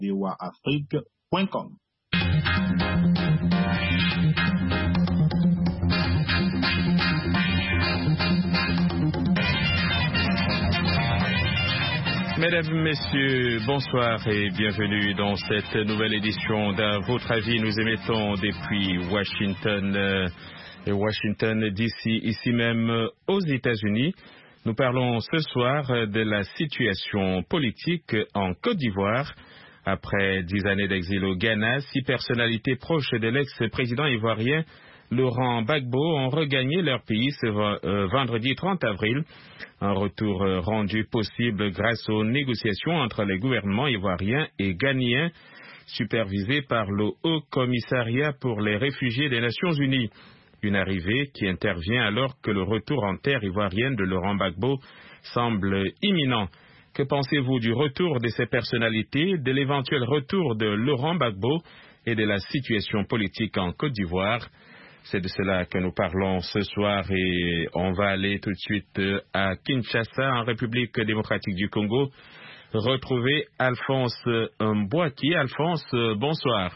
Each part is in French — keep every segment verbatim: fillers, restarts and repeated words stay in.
v o a afrique point com. Mesdames, Messieurs, bonsoir et bienvenue dans cette nouvelle édition d'À votre avis. Nous émettons depuis Washington, euh, Washington D C, ici même aux États-Unis. Nous parlons ce soir de la situation politique en Côte d'Ivoire. Après dix années d'exil au Ghana, six personnalités proches de l'ex-président ivoirien Laurent Gbagbo ont regagné leur pays ce euh, vendredi trente avril. Un retour euh, rendu possible grâce aux négociations entre les gouvernements ivoiriens et ghanéens, supervisés par le Haut Commissariat pour les réfugiés des Nations Unies. Une arrivée qui intervient alors que le retour en terre ivoirienne de Laurent Gbagbo semble imminent. Que pensez-vous du retour de ces personnalités, de l'éventuel retour de Laurent Gbagbo et de la situation politique en Côte d'Ivoire? C'est de cela que nous parlons ce soir et on va aller tout de suite à Kinshasa, en République démocratique du Congo, retrouver Alphonse Mbouaki. Alphonse, bonsoir.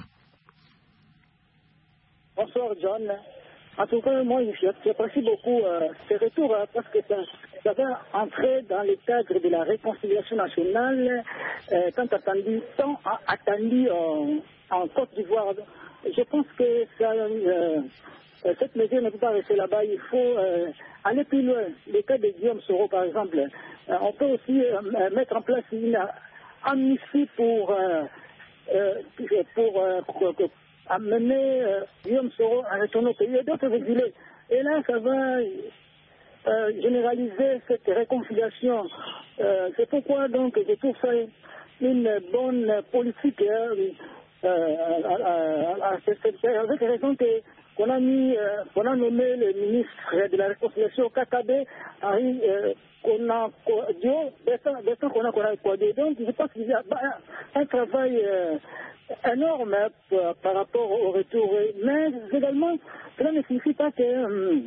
Bonsoir John. En tout cas, moi, j'apprécie beaucoup euh, ce retour hein, parce que ça, ça va entrer dans le cadre de la réconciliation nationale euh, tant attendu, tant attendu en, en Côte d'Ivoire. Je pense que ça, euh, cette mesure ne peut pas rester là-bas. Il faut euh, aller plus loin. Le cas de Guillaume Soro, par exemple, euh, on peut aussi euh, mettre en place une amnistie pour, euh, euh, pour, euh, pour, pour amener euh, Guillaume Soro à retourner au pays et d'autres exilés. Et là, ça va euh, généraliser cette réconciliation. Euh, C'est pourquoi donc je trouve ça une bonne politique. Hein, Euh, à, à, à cette, avec raison que qu'on a mis, euh, qu'on a nommé le ministre de la réconciliation Kakabé, Henri euh, qu'on a Dio, Bertrand qu'on a qu'on a Kouadé. Donc je pense qu'il y a un travail euh, énorme hein, par, par rapport au retour. Mais également, cela ne signifie pas que, euh,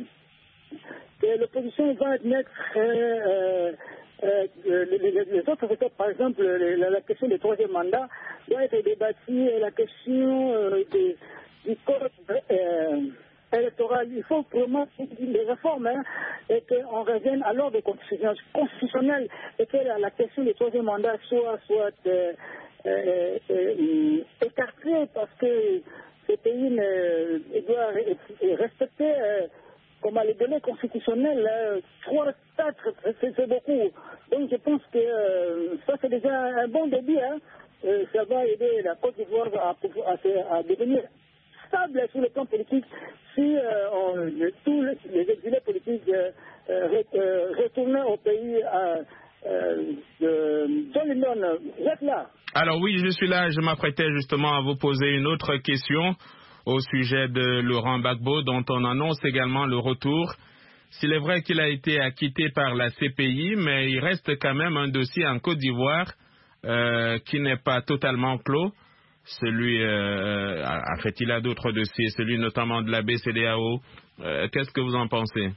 que l'opposition va admettre euh, Euh, les, les, les autres étapes, par exemple, les, la, la question du troisième mandat doit être débattue, la question euh, de, du code euh, électoral. Il faut vraiment des réformes hein, et qu'on revienne à l'ordre constitutionnel et que la, la question du troisième mandat soit, soit euh, euh, euh, écartée parce que ce pays ne, doit respecter euh, comme les délais constitutionnels, euh, trois, quatre, c'est beaucoup. Donc je pense que euh, ça c'est déjà un bon début. Hein. Euh, ça va aider la Côte d'Ivoire à, à, à devenir stable sur le plan politique si euh, on, tous les, les exilés politiques euh, euh, retournent au pays euh, euh, de John Lennon. Vous êtes là? Alors oui, je suis là. Je m'apprêtais justement à vous poser une autre question au sujet de Laurent Gbagbo, dont on annonce également le retour. S'il est vrai qu'il a été acquitté par la C P I, mais il reste quand même un dossier en Côte d'Ivoire euh, qui n'est pas totalement clos. Celui, euh, en fait, il a d'autres dossiers, celui notamment de la B C D A O. Euh, qu'est-ce que vous en pensez?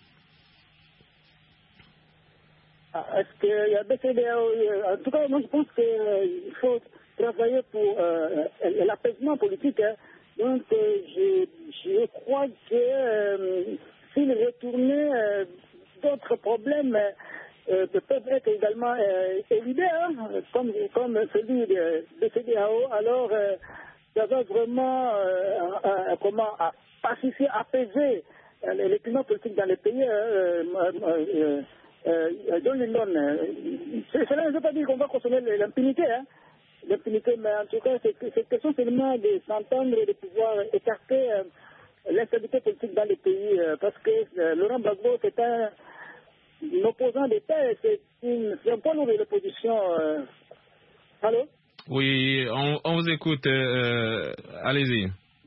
Est-ce qu'il y a B C D A O? En tout cas, moi je pense qu'il euh, faut travailler pour euh, l'apaisement politique. Hein. Donc, euh, je, je crois que euh, s'il retournait, euh, d'autres problèmes euh, peuvent être également euh, évidés, hein, comme, comme celui de B C D A O. Alors, euh, ça va vraiment euh, euh, comment, pacifier, apaiser euh, les climat politiques dans les pays. Euh, euh, euh, euh, John Lennon, cela ne veut pas dire qu'on va consommer l'impunité, hein. L'impunité, mais en tout cas, c'est, c'est question seulement de s'entendre et de pouvoir écarter euh, l'instabilité politique dans les pays, euh, parce que euh, Laurent Gbagbo, c'est un, un opposant d'État, c'est, une, c'est un point lourd de l'opposition. Euh... Allô? Oui, on, on vous écoute. Euh, allez-y.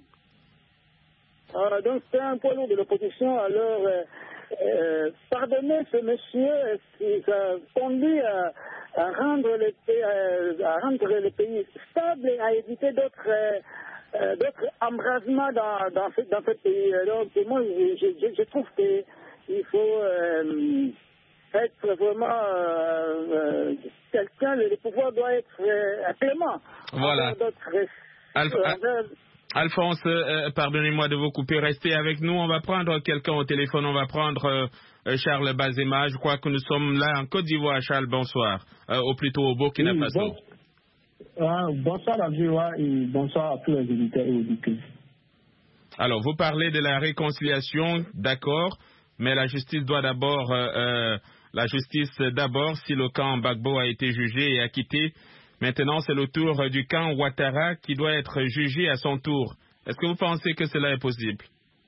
Euh, donc, c'est un point lourd de l'opposition. Alors, euh, euh, pardonner ce monsieur qui a conduit à, à, rendre le, à rendre le pays stable et à éviter d'autres, euh, d'autres embrasements dans, dans, ce, dans ce pays. Donc, moi, je, je, je trouve qu'il faut euh, être vraiment euh, euh, quelqu'un, le pouvoir doit être euh, clément. Voilà. Alpha, envers... Alphonse, euh, pardonnez-moi de vous couper, restez avec nous. On va prendre quelqu'un au téléphone, on va prendre euh, Charles Bazema. Je crois que nous sommes là en Côte d'Ivoire. Charles, bonsoir. Euh, ou plutôt au Burkina oui, Faso. Bon... Ah, bonsoir à vous et bonsoir à tous les auditeurs et auditeurs. Alors, vous parlez de la réconciliation, d'accord, mais la justice doit d'abord, euh, euh, la justice d'abord, si le camp Gbagbo a été jugé et acquitté. Maintenant, c'est le tour du camp Ouattara qui doit être jugé à son tour. Est-ce que vous pensez que cela est possible?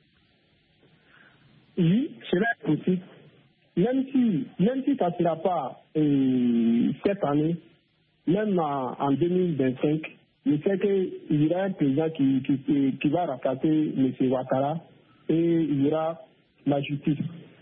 Oui, cela est possible. Même si, même si ça ne sera pas euh, cette année, même en, en deux mille vingt-cinq, je sais qu'il y aura un président qui, qui, qui va rattacher M. Ouattara et il y aura la justice.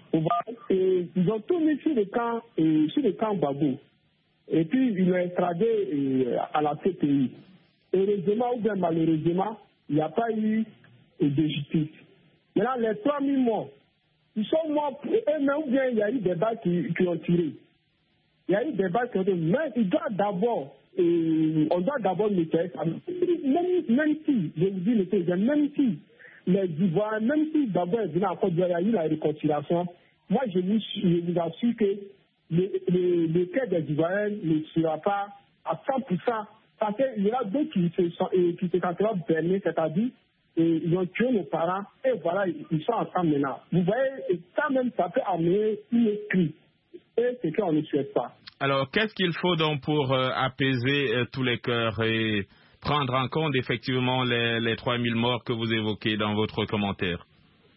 Et ils ont tout mis sur le camp, et, sur le camp Gbagbo. Et puis ils l'ont extradé et, à la C P I. Heureusement ou bien malheureusement, il n'y a pas eu de justice. Maintenant, les trois mille morts, ils sont morts eux-mêmes ou bien il y a eu des balles qui, qui ont tiré. Il y a eu des balles qui ont tiré. Mais il doit d'abord, et on doit d'abord le faire. Même, même si, je vous dis le président, même si les Ivoiriens, même si d'abord il y a eu la réconciliation, moi je vous, je vous assure que le, le, le cas des Ivoiriens ne sera pas à cent pour cent parce qu'il y aura d'autres qui se sont, qui se sentiront bernés, c'est-à-dire et ils ont tué nos parents et voilà, ils sont ensemble maintenant. Vous voyez, ça même, ça peut amener une crise. Et c'est qu'on ne souhaite pas. Alors, qu'est-ce qu'il faut donc pour euh, apaiser euh, tous les cœurs et prendre en compte effectivement les, les trois mille morts que vous évoquez dans votre commentaire?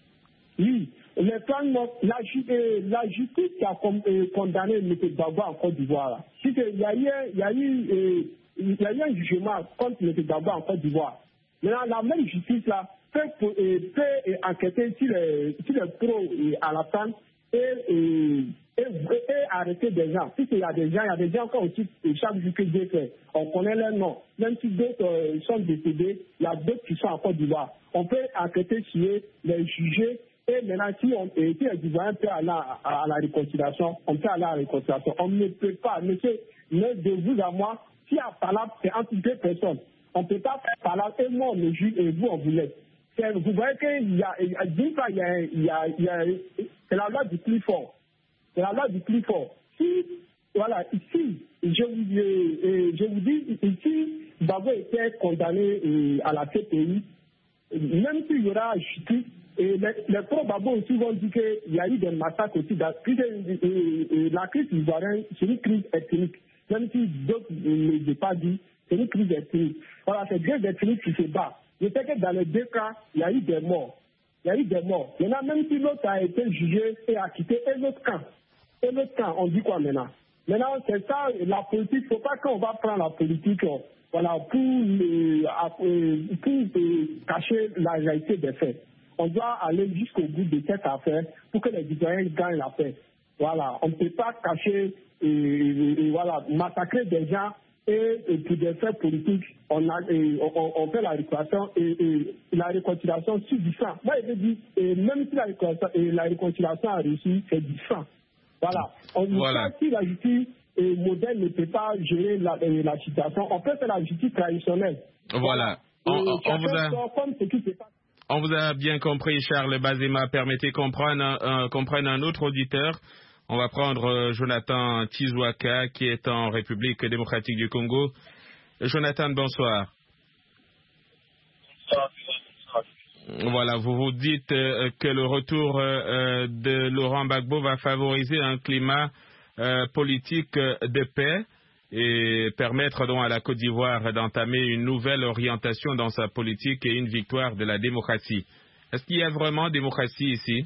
Oui, les trois mille morts, la, euh, la justice qui a con, euh, condamné M. Gbagbo en Côte d'Ivoire, il y a eu, il y a eu, euh, il y a eu un jugement contre M. Gbagbo en Côte d'Ivoire. Maintenant, la même justice là peut, euh, peut euh, enquêter sur les, sur les pros euh, à la fin et, et, et, et arrêter des gens. Si il y a des gens, il y a des gens qui ont aussi, chaque jour que Dieu fait, on connaît leur nom. Même si d'autres euh, sont décédés, il y a d'autres qui sont en Côte d'Ivoire. On peut enquêter sur eux, les juger. Et maintenant, si, on, et si les Ivoiriens peuvent aller à, à, à la réconciliation, on peut aller à la réconciliation. On ne peut pas, monsieur, mais de vous à moi, si à Palab, c'est entre deux personnes. On ne peut pas faire Palab et moi on le juge et vous on vous laisse. Vous voyez qu'il y a, d'une part, il y a, il y a, il y a, c'est la loi du plus fort. C'est la loi du plus fort. Si, voilà, ici, je vous, euh, je vous dis, ici, Gbagbo était condamné à la C P I, même s'il y aura justice, et les, les pro-Gbagbo aussi vont dire qu'il y a eu des massacres aussi. Puisque la crise ivoirienne, c'est une crise ethnique. Même si d'autres ne l'ont pas dit, c'est une crise ethnique. Voilà, c'est deux ethniques qui se battent. Je sais que dans les deux cas, il y a eu des morts. Il y a eu des morts. Maintenant, même si l'autre a été jugé et acquitté, et l'autre camp, et l'autre camp, on dit quoi maintenant? Maintenant, c'est ça, la politique. Il ne faut pas qu'on va prendre la politique voilà, pour, euh, pour euh, cacher la réalité des faits. On doit aller jusqu'au bout de cette affaire pour que les Ivoiriens gagnent la paix. Voilà, on ne peut pas cacher et, et, et voilà, massacrer des gens et, et pour des faits politiques, on, a, et, on, on fait la réconciliation et, et la réconciliation sur du sang. Moi, je dis, et même si la réconciliation, et la réconciliation a réussi, c'est du sang. Voilà. On dit voilà. Si la justice moderne ne peut pas gérer la, la situation, on peut faire la justice traditionnelle. Voilà. On, on, on vous a... comme ce qui se passe. On vous a bien compris, Charles Bazema. Permettez qu'on prenne un, euh, qu'on prenne un autre auditeur. On va prendre euh, Jonathan Tizouaka, qui est en République démocratique du Congo. Jonathan, bonsoir. Voilà, vous vous dites euh, que le retour euh, de Laurent Gbagbo va favoriser un climat euh, politique de paix et permettre donc à la Côte d'Ivoire d'entamer une nouvelle orientation dans sa politique et une victoire de la démocratie. Est-ce qu'il y a vraiment démocratie ici?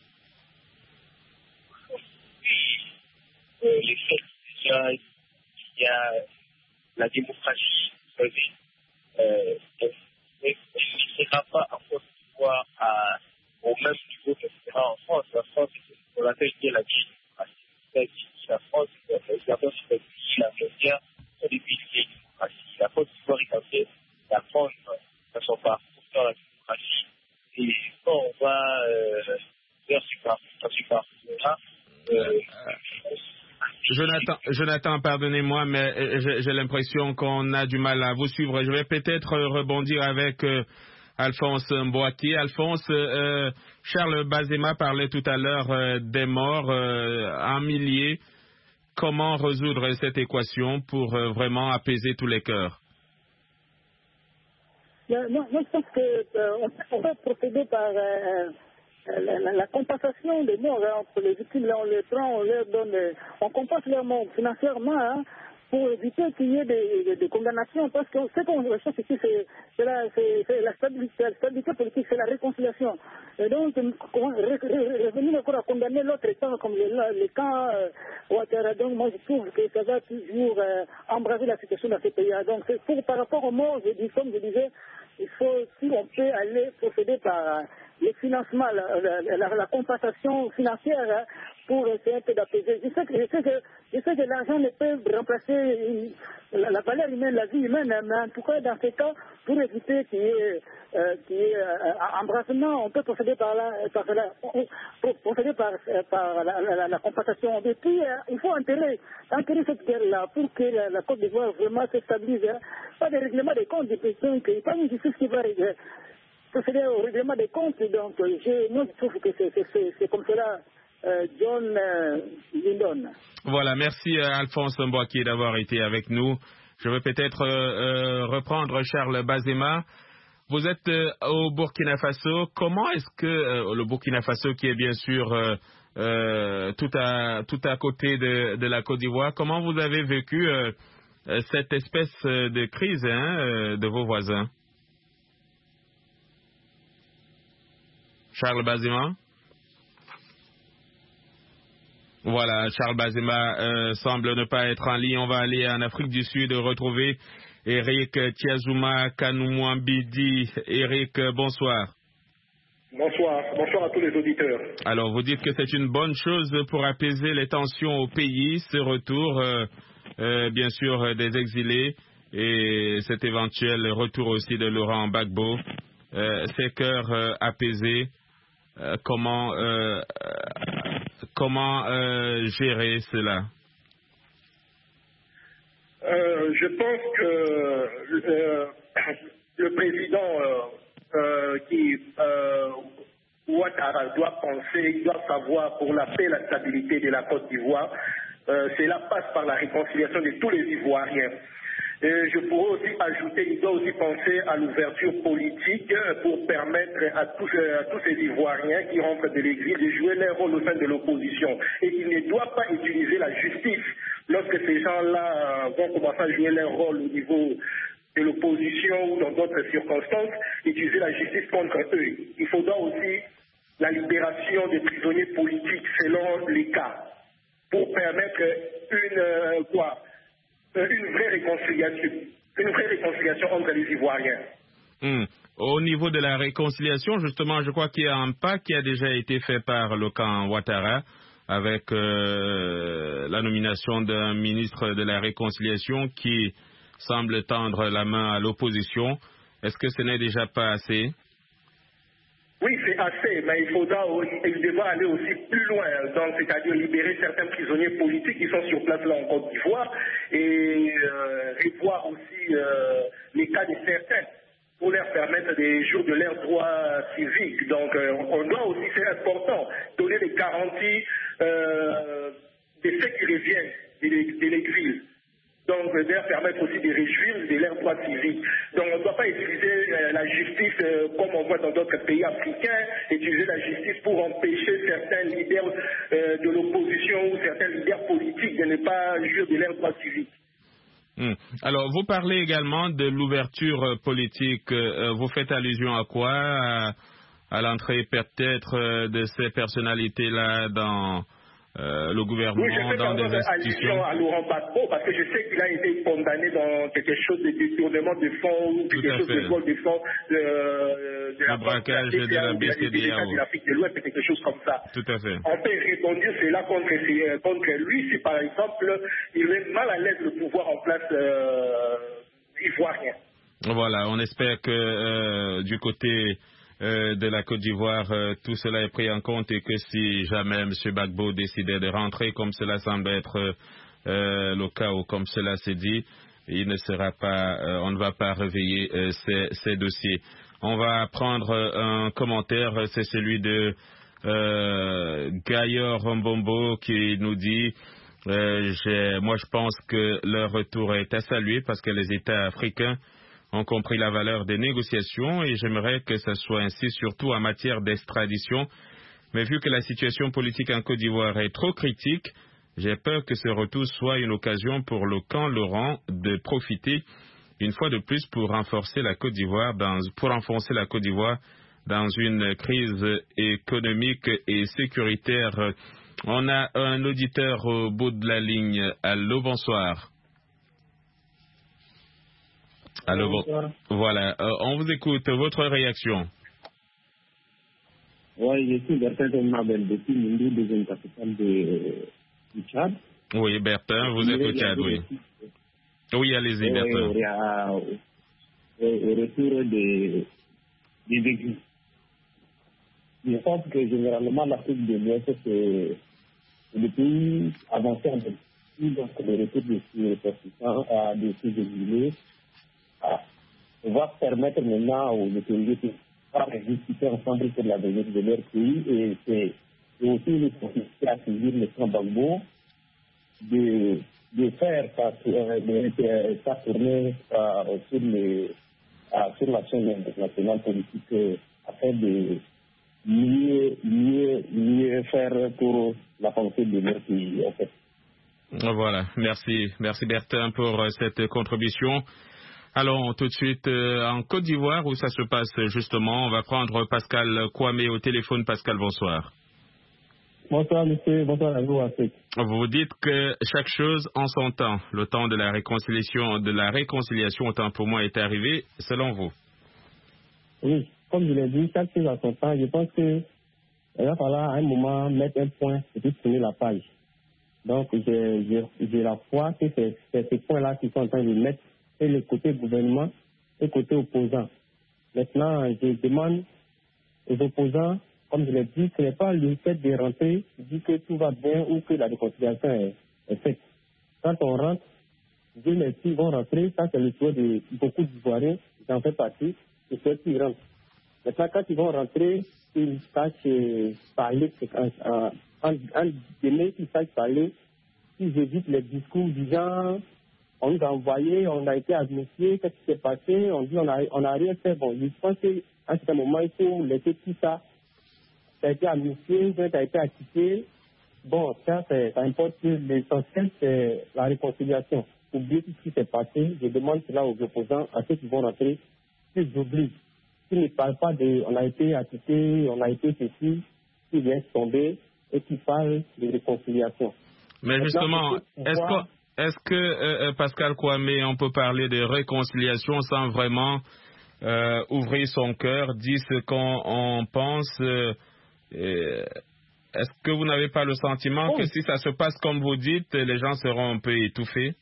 Euh, les faits, déjà, il y a la démocratie, vous savez, euh, elle ne sera pas en Côte d'Ivoire au même niveau que ce sera en France. La France, on l'appelle bien la démocratie. C'est-à-dire la France, d'abord, c'est le pays, la média, c'est des pays de démocratie. La Côte d'Ivoire est en train d'apprendre à son parcours dans la démocratie. Et quand on va euh, faire ce parcours-là, euh, Jonathan, Jonathan, pardonnez-moi, mais j'ai l'impression qu'on a du mal à vous suivre. Je vais peut-être rebondir avec euh, Alphonse Mboaki. Alphonse, euh, Charles Bazema parlait tout à l'heure euh, des morts euh, en milliers. Comment résoudre cette équation pour euh, vraiment apaiser tous les cœurs? Non, non, je pense qu'on euh, va procéder par euh, la, la, la compensation des morts hein, entre les victimes. Là, on les prend, on leur donne, euh, on compense leurs morts financièrement hein, pour éviter qu'il y ait des, des, des condamnations. Parce que ce qu'on recherche ici, c'est la, la, stabilité, la stabilité politique, c'est la réconciliation. Et donc, revenir encore à condamner l'autre État, comme le, le camp euh, Ouattara. Donc, moi, je trouve que ça va toujours euh, embraser la situation dans ces pays-là. Donc, pour, par rapport aux morts, je dis, comme je disais, il faut, si on peut aller procéder par euh, le financement, la, la, la, la compensation financière hein, pour essayer un peu d'apaiser. Je sais que, je sais que, je sais que l'argent ne peut remplacer une, la, la valeur humaine, la vie humaine, mais en tout cas, dans ces cas, pour éviter qu'il y ait, euh, qu'il y ait euh, embrassement, on peut procéder par là, par là pour procéder par, par la, la, la compensation. Et puis, euh, il faut enterrer, enterrer cette guerre-là pour que la, la Côte d'Ivoire vraiment se stabilise. Hein. Pas de règlement des comptes, des questions, pas une justice qui va régler. Procéder au règlement des comptes, donc je, moi je trouve que c'est comme cela, euh, John euh, Lindon. Voilà, merci euh, Alphonse Mboaki d'avoir été avec nous. Je vais peut-être euh, reprendre Charles Bazema. Vous êtes euh, au Burkina Faso. Comment est-ce que euh, le Burkina Faso, qui est bien sûr euh, euh, tout, à, tout à côté de, de la Côte d'Ivoire, comment vous avez vécu euh, cette espèce de crise hein, euh, de vos voisins? Charles Bazema. Voilà, Charles Bazema euh, semble ne pas être en ligne. On va aller en Afrique du Sud retrouver Eric Tiazuma Kanoumouambidi. Eric, bonsoir. Bonsoir, bonsoir à tous les auditeurs. Alors, vous dites que c'est une bonne chose pour apaiser les tensions au pays, ce retour, euh, euh, bien sûr, des exilés et cet éventuel retour aussi de Laurent Gbagbo. Euh, ces cœurs euh, apaisés. Euh, comment euh, comment euh, gérer cela? euh, Je pense que euh, le président euh, euh, qui euh, Ouattara doit penser, il doit savoir pour la paix et la stabilité de la Côte d'Ivoire, euh, cela passe par la réconciliation de tous les Ivoiriens. Et je pourrais aussi ajouter, il doit aussi penser à l'ouverture politique pour permettre à tous, à tous ces Ivoiriens qui rentrent de l'exil de jouer leur rôle au sein de l'opposition. Et il ne doit pas utiliser la justice lorsque ces gens-là vont commencer à jouer leur rôle au niveau de l'opposition ou dans d'autres circonstances, utiliser la justice contre eux. Il faudra aussi la libération des prisonniers politiques selon les cas pour permettre une euh, quoi une vraie réconciliation, une vraie réconciliation entre les Ivoiriens. Mmh. Au niveau de la réconciliation, justement, je crois qu'il y a un pas qui a déjà été fait par le camp Ouattara avec euh, la nomination d'un ministre de la réconciliation qui semble tendre la main à l'opposition. Est-ce que ce n'est déjà pas assez? Oui, c'est assez, mais il faudra, il devra aller aussi plus loin, donc c'est-à-dire libérer certains prisonniers politiques qui sont sur place là en Côte d'Ivoire et euh, revoir aussi euh, les cas de certains pour leur permettre des jours de leurs droits civiques. Donc euh, on doit aussi, c'est important, donner des garanties euh, de ceux qui reviennent de l'exil. Donc, de leur permettre aussi de réjouir de leurs droits civiques. Donc, on ne doit pas utiliser euh, la justice euh, comme on voit dans d'autres pays africains, utiliser la justice pour empêcher certains leaders euh, de l'opposition ou certains leaders politiques de ne pas jouir de leurs droits civiques. Hum. Alors, vous parlez également de l'ouverture politique. Euh, vous faites allusion à quoi? À, à l'entrée peut-être euh, de ces personnalités-là dans... Euh, le gouvernement, oui, je fais dans des institutions. À Laurent Gbagbo, parce que je sais qu'il a été condamné dans quelque chose de détournement de fonds ou quelque chose de vol de fonds de, de la braquage de la B C D A O. De l'Afrique de l'Ouest, quelque chose comme ça. Tout à fait. On peut répondre cela contre, contre lui si par exemple il met mal à l'aise le pouvoir en place euh, ivoirien. Voilà, on espère que euh, du côté Euh, de la Côte d'Ivoire, euh, tout cela est pris en compte et que si jamais M. Gbagbo décidait de rentrer, comme cela semble être euh, euh, le cas où, comme cela s'est dit, il ne sera pas, euh, on ne va pas réveiller euh, ces, ces dossiers. On va prendre un commentaire, c'est celui de euh, Gaillard Mbombo qui nous dit euh, moi je pense que leur retour est à saluer parce que les États africains ont compris la valeur des négociations et j'aimerais que ce soit ainsi surtout en matière d'extradition. Mais vu que la situation politique en Côte d'Ivoire est trop critique, j'ai peur que ce retour soit une occasion pour le camp Laurent de profiter une fois de plus pour renforcer la Côte d'Ivoire, dans, pour enfoncer la Côte d'Ivoire dans une crise économique et sécuritaire. On a un auditeur au bout de la ligne. Allô, bonsoir. Allô, bonsoir. Voilà, euh, on vous écoute. Votre réaction? Oui, je suis Bertin Mabel depuis Mindou, deuxième capitale de, du Tchad. Oui, Bertin, vous êtes au Tchad, oui. Oui, allez-y, oui, Bertin. Oui, au, au retour des, des véhicules. Je pense que généralement l'Afrique de l'Ouest, c'est le pays avancé en démocratie, donc le retour de ces ressortissants à de ces exilés va permettre maintenant aux étrangers de discuter ensemble sur l'avenir de leur pays et c'est aussi une possibilité à saisir le camp Gbagbo de, de faire sa, de, sa tournée euh, sur, les, euh, sur la chaîne internationale politique euh, afin de mieux, mieux, mieux faire pour la pensée de leur pays. En fait. Voilà, merci, merci Bertin pour cette contribution. Allons tout de suite euh, en Côte d'Ivoire où ça se passe justement. On va prendre Pascal Kwame au téléphone. Pascal, bonsoir. Bonsoir monsieur, bonsoir à vous. Afrique. Vous dites que chaque chose en son temps. Le temps de la réconciliation, de la réconciliation autant pour moi est arrivé, selon vous? Oui, comme je l'ai dit, chaque chose en son temps. Je pense que il va falloir à un moment mettre un point et puis tourner la page. Donc j'ai, j'ai, j'ai la foi que c'est, c'est ces points-là qui sont en train de mettre et le côté gouvernement et le côté opposant. Maintenant, je demande aux opposants, comme je l'ai dit, ce n'est pas le fait de rentrer qui dit que tout va bien ou que la réconciliation est, est faite. Quand on rentre, Dieu merci, ils vont rentrer, ça c'est le souhait de beaucoup d'Ivoiriens, j'en fais partie, c'est ceux qui rentrent. Maintenant, quand ils vont rentrer, ils sachent parler, en, en, en donné, ils sachent parler, ils évitent les discours du genre. On nous a envoyé, on a été amnistié, qu'est-ce qui s'est passé? On dit on a, on a rien fait. Bon, je pense qu'à un certain moment, il faut laisser tout ça. Ça a été amnistié, ça a été acquitté. Bon, ça, c'est, ça importe. L'essentiel, c'est la réconciliation. Oubliez tout ce qui s'est passé. Je demande cela aux opposants, à ceux qui vont rentrer, qu'ils oublient. Qu'ils ne parlent pas de on a été acquitté, on a été ceci, qu'ils viennent tomber et qu'ils parlent de réconciliation. Mais maintenant, justement, est-ce que. Est-ce que, euh, Pascal Kwame, on peut parler de réconciliation sans vraiment euh, ouvrir son cœur, dire ce qu'on on pense euh, euh, Est-ce que vous n'avez pas le sentiment oh. que si ça se passe comme vous dites, les gens seront un peu étouffés?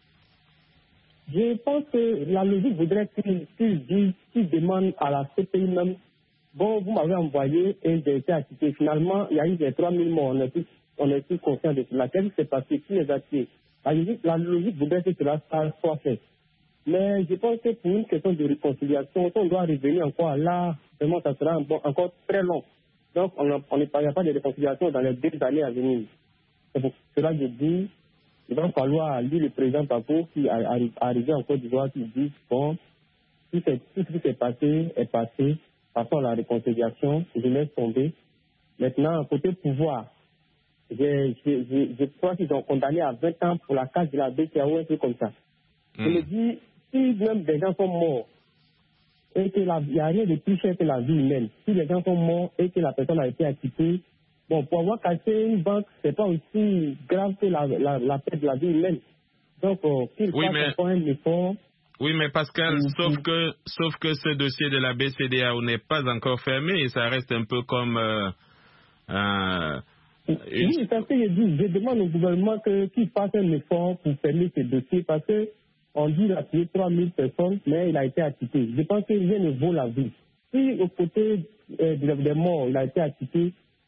Je pense que la logique voudrait qu'ils disent, qu'ils demandent à la C P I même, bon, vous m'avez envoyé et j'ai été acquitté. Finalement, il y a eu des trois mille morts, on est tous, on est tous conscients de cela. Qu'est-ce qui s'est passé? Qui les a tués? La logique, la logique voudrait que cela soit fait. Mais je pense que pour une question de réconciliation, on doit revenir encore là, vraiment ça sera bon, encore très long. Donc on ne parlera pas de réconciliation dans les deux années à venir. C'est pour cela que je dis, il va falloir lire le président Gbagbo qui est arrivé en Côte d'Ivoire qui dit bon, tout ce qui s'est passé est passé, passons à la réconciliation, je laisse tomber. Maintenant, côté pouvoir, Je, je, je, je crois qu'ils ont condamné à vingt ans pour la case de la B C A O, un truc comme ça. Mm. Je me dis, si même des gens sont morts et qu'il n'y a rien de plus cher que la vie humaine, si les gens sont morts et que la personne a été acquittée, bon, pour avoir cassé une banque, c'est pas aussi grave que la, la, la perte de la vie humaine. Donc, euh, qu'il oui, fasse mais... encore un effort. Oui, mais Pascal, mmh. sauf que sauf que ce dossier de la B C D A O n'est pas encore fermé et ça reste un peu comme... Euh, euh, Oui, c'est ce que je dis. Je demande au gouvernement que, qu'il fasse un effort pour fermer ce dossier parce qu'on dit qu'il a tué trois mille personnes, mais il a été acquitté. Je pense que rien ne vaut la vie. Si au côté euh, des morts, il a été acquitté,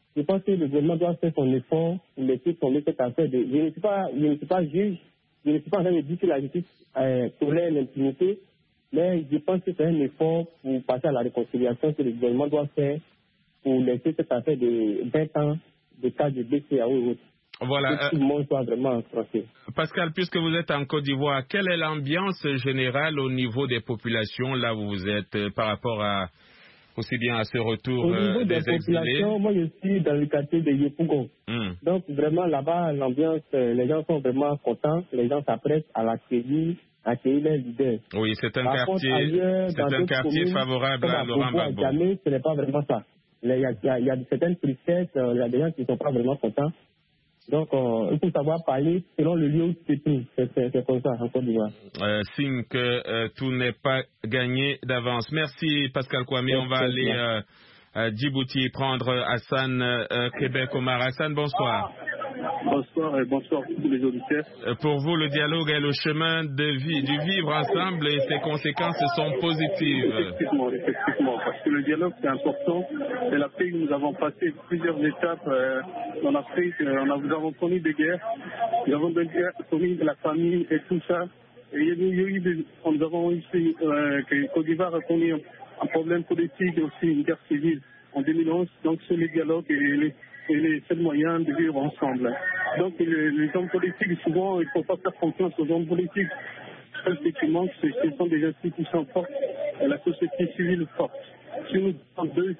je pense que le gouvernement doit faire son effort pour laisser tomber cette affaire. De, je ne suis pas, je ne suis pas juge, je ne suis pas en train de dire que la justice euh, tolère l'impunité, mais je pense que c'est un effort pour passer à la réconciliation que le gouvernement doit faire pour laisser cette affaire de vingt ans de cas de B C A O et autres. Voilà. Que tout le monde soit vraiment français. Pascal, puisque vous êtes en Côte d'Ivoire, quelle est l'ambiance générale au niveau des populations là où vous êtes euh, par rapport à aussi bien à ce retour au niveau euh, des, des exilés? populations, moi je suis dans le quartier de Yopougon. Mm. Donc vraiment là-bas, l'ambiance, euh, les gens sont vraiment contents, les gens s'apprêtent à l'accueillir, à accueillir les leaders. Oui, c'est un Par quartier, contre, ailleurs, c'est un quartier communes, favorable à, à Laurent Gbagbo. Jamais, ce n'est pas vraiment ça. Il y a, il y a, il y a certaines tristesses, il y a des gens qui ne sont pas vraiment contents. Donc, euh, il faut savoir parler selon le lieu où tu te trouves. C'est comme ça, en Côte d'Ivoire. Euh, signe que euh, tout n'est pas gagné d'avance. Merci, Pascal Kwame. On va aller euh, à Djibouti prendre Hassan euh, Québec Omar. Hassan, bonsoir. Bonsoir et bonsoir à tous les auditeurs. Euh, pour vous, le dialogue est le chemin de vie, du vivre ensemble et ses conséquences sont positives. Effectivement, effectivement, parce que le dialogue c'est important. Et l'Afrique, nous avons passé plusieurs étapes euh, en Afrique. Euh, on a, nous avons connu des guerres, nous avons connu de la famine et tout ça. Et il y a eu, des, nous avons eu euh, que Côte d'Ivoire a connu un, un problème politique et aussi une guerre civile en deux mille onze. Donc c'est le dialogue et les et les seuls moyens de vivre ensemble. Donc les, les hommes politiques, souvent, il ne faut pas faire confiance aux hommes politiques. Ce qui manque, ce sont des institutions fortes et la société civile forte. Si nous avons deux,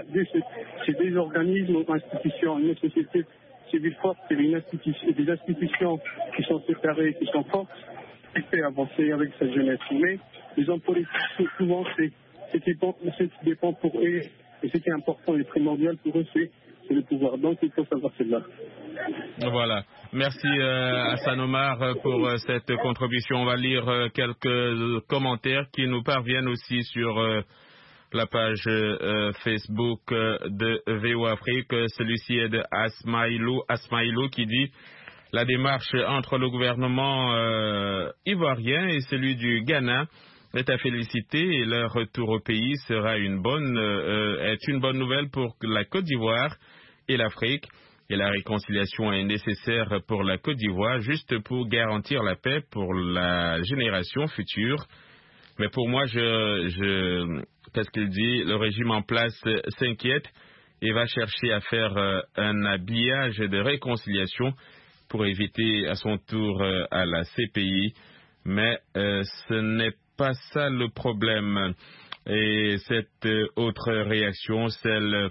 c'est des organismes ou institutions, une société civile forte, c'est une institution, des institutions qui sont séparées, qui sont fortes, qui fait avancer avec cette jeunesse. Mais les hommes politiques, souvent, c'est ce qui dépend pour eux, et ce qui est important et primordial pour eux, c'est le pouvoir. Donc, il faut savoir cela. Voilà. Merci euh, Hassan Omar pour euh, cette contribution. On va lire euh, quelques commentaires qui nous parviennent aussi sur euh, la page euh, Facebook euh, de V O Afrique. Celui-ci est de Asmaïlou, Asmaïlou qui dit « La démarche entre le gouvernement euh, ivoirien et celui du Ghana est à féliciter et leur retour au pays sera une bonne, euh, est une bonne nouvelle pour la Côte d'Ivoire et l'Afrique. Et la réconciliation est nécessaire pour la Côte d'Ivoire juste pour garantir la paix pour la génération future. Mais pour moi, je, je qu'est-ce qu'il dit? Le régime en place s'inquiète et va chercher à faire euh, un habillage de réconciliation pour éviter à son tour euh, à la C P I. Mais euh, ce n'est pas ça le problème. Et cette euh, autre réaction, celle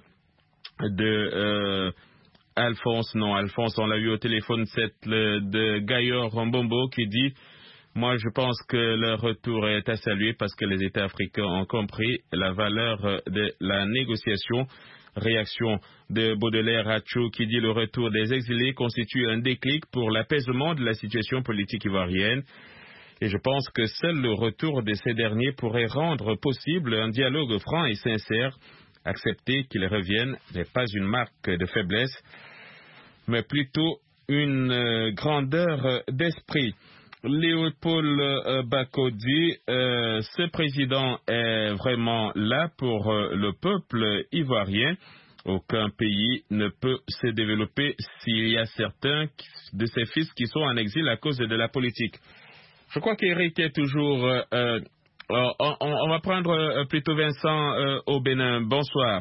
de euh, Alphonse, non, Alphonse, on l'a eu au téléphone, c'est le, de Gaillard Mbombo qui dit « Moi, je pense que le retour est à saluer parce que les États africains ont compris la valeur de la négociation. » Réaction de Baudelaire Hatchou qui dit « Le retour des exilés constitue un déclic pour l'apaisement de la situation politique ivoirienne. » Et je pense que seul le retour de ces derniers pourrait rendre possible un dialogue franc et sincère. Accepter qu'ils reviennent n'est pas une marque de faiblesse, mais plutôt une euh, grandeur d'esprit. Léopold euh, Bakodi, euh, ce président est vraiment là pour euh, le peuple ivoirien. Aucun pays ne peut se développer s'il y a certains de ses fils qui sont en exil à cause de la politique. Je crois qu'Éric est toujours... Euh, euh, on, on, on va prendre euh, plutôt Vincent euh, au Bénin. Bonsoir.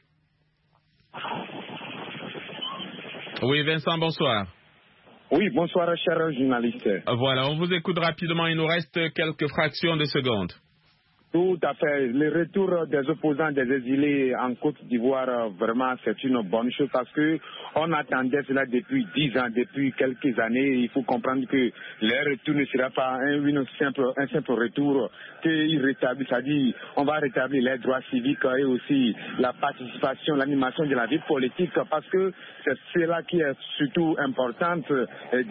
Oui, Vincent, bonsoir. Oui, bonsoir, cher journaliste. Voilà, on vous écoute rapidement. Il nous reste quelques fractions de secondes. Tout à fait. Le retour des opposants des exilés en Côte d'Ivoire, vraiment, c'est une bonne chose parce que on attendait cela depuis dix ans, depuis quelques années. Il faut comprendre que leur retour ne sera pas un, une simple, un simple retour qu'ils rétablissent, c'est-à-dire on va rétablir les droits civiques et aussi la participation, l'animation de la vie politique parce que c'est cela qui est surtout importante,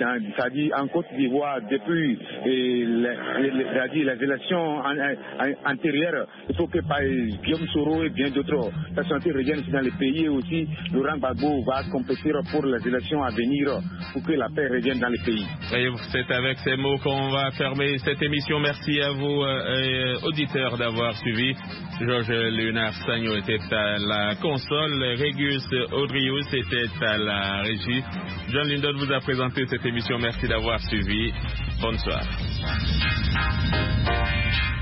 c'est-à-dire en Côte d'Ivoire depuis les, les, les, les élections en, en, en antérieure. Il faut que par Guillaume Soro et bien d'autres personnalités reviennent ici dans le pays, et aussi Laurent Gbagbo va compétir pour les élections à venir pour que la paix revienne dans le pays. Et c'est avec ces mots qu'on va fermer cette émission. Merci à vous, euh, auditeurs, d'avoir suivi. Georges Léonard Sagno était à la console, Régus Audrius était à la régie. John Lindon vous a présenté cette émission. Merci d'avoir suivi. Bonsoir.